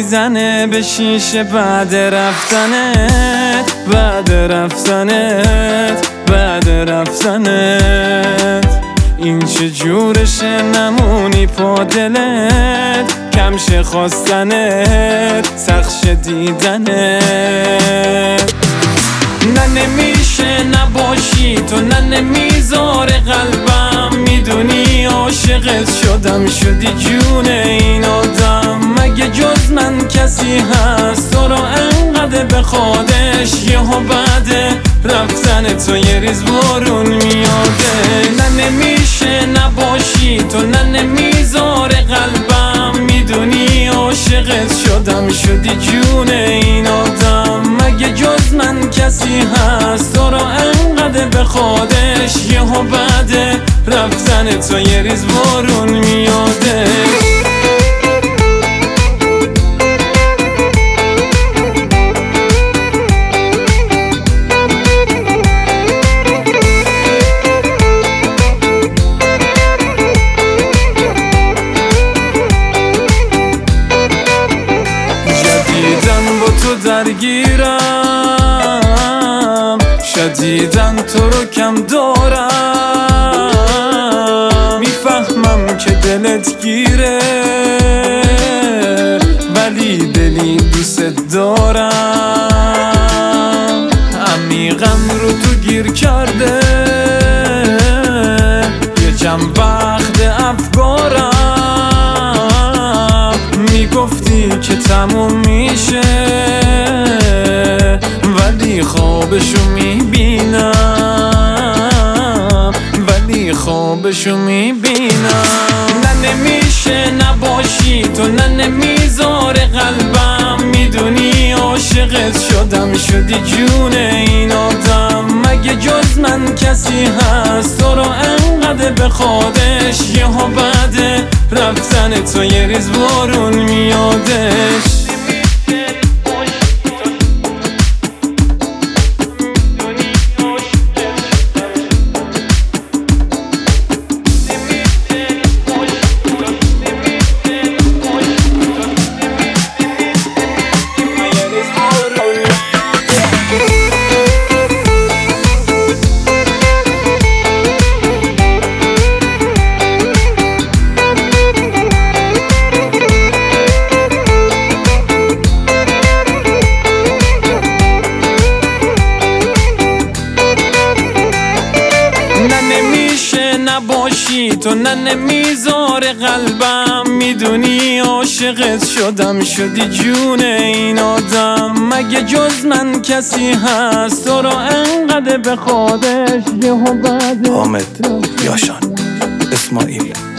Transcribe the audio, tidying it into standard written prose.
میزنه به شیشه بعد رفتنت، بعد رفتنت، بعد رفتنت. این چه جورشه نمونی پا دلت، کمشه خواستنت، سخت دیدنت. نه نمیشه نباشی تو، نه نمیذاره قلبم، میدونی عاشقت شدم، شدی جون این آدم. مگه جز من کسی هست تو رو انقدر به خودش، یهو بعد رفتن تو یه ریز بارون میاده. نه نمیشه نباشی تو، نه نمیذاره قلبم، میدونی عاشقت شدم، شدی جون این آدم. مگه جز من کسی هست تو رو انقدر به خودش، یهو بعد رفتن تو یه ریز بارون میاده. درگیرم شدیدن تو رو کم دارم، میفهمم که دلت گیره ولی دلی دوست دارم. عمیقم رو تو گیر کرده یه چند وقت افکارم، میگفتی که تموم میشه ولی خوابشو میبینم، ولی خوابشو میبینم. نه نمیشه نباشی تو، نه نمیذاره قلبم، میدونی عاشقت شدم، شدی جون این آدم. مگه جز من کسی هست تو رو انقدر به خودش، یهو بعد رفتن تو یه ریز بارون میادش. نباشی تو، نه نمیذاره قلبم، میدونی عاشقت شدم، شدی جون این آدم. مگه جز من کسی هست تو رو انقدر به خودش، یهو بعد حامد یاشان اسماعیل